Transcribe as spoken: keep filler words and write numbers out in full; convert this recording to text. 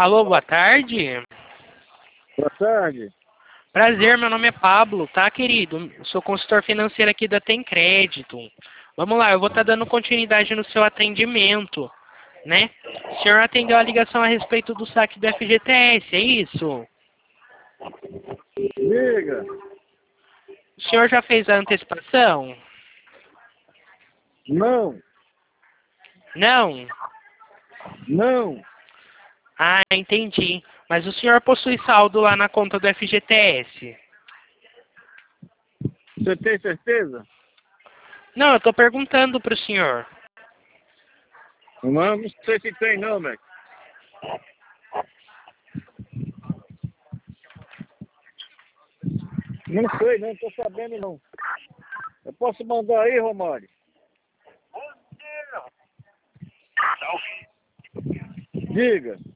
Alô, boa tarde. Boa tarde. Prazer, meu nome é Pablo, tá, querido? Sou consultor financeiro aqui da Tem Crédito. Vamos lá, eu vou estar dando continuidade no seu atendimento, né? O senhor atendeu a ligação a respeito do saque do F G T S, é isso? Liga. O senhor já fez a antecipação? Não. Não? Não. Ah, entendi. Mas o senhor possui saldo lá na conta do F G T S? Você tem certeza? Não, eu estou perguntando para o senhor. Não, não sei se tem não, Mac. Não sei, não tô sabendo não. Eu posso mandar aí, Romário? Diga.